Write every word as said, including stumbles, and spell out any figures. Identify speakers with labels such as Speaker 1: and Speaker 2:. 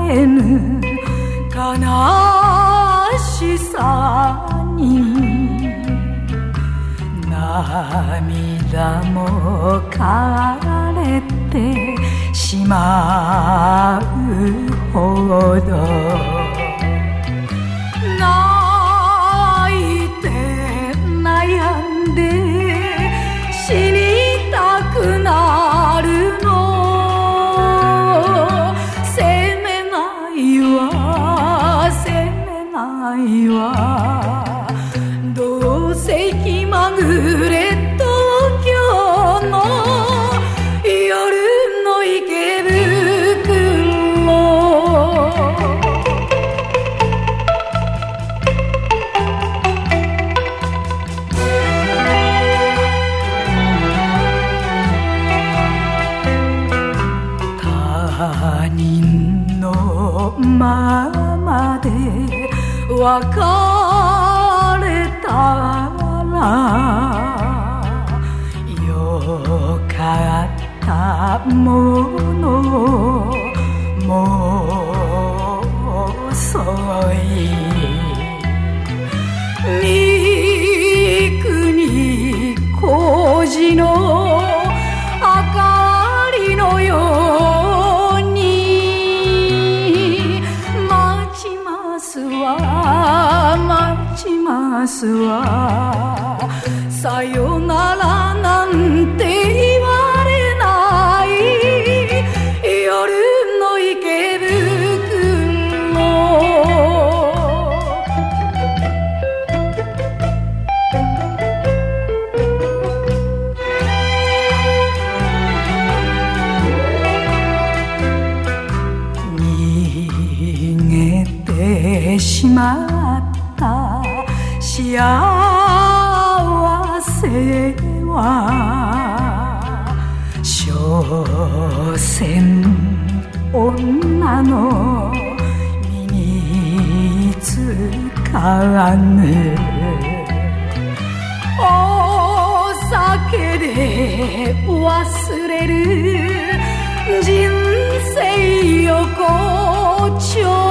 Speaker 1: れぬ悲しさに涙も枯れてしまうほど泣いて悩んで死にたくなるの責めないわ責めないわどうせ気まぐれ東京の夜の池袋他人のままで別れたらよかったものもう遅い三国工事の明かりのように待ちますわ待ちますわさよならなんて言われない夜の池袋逃げてしまった幸せは所詮女の身につかぬお酒で忘れる人生横丁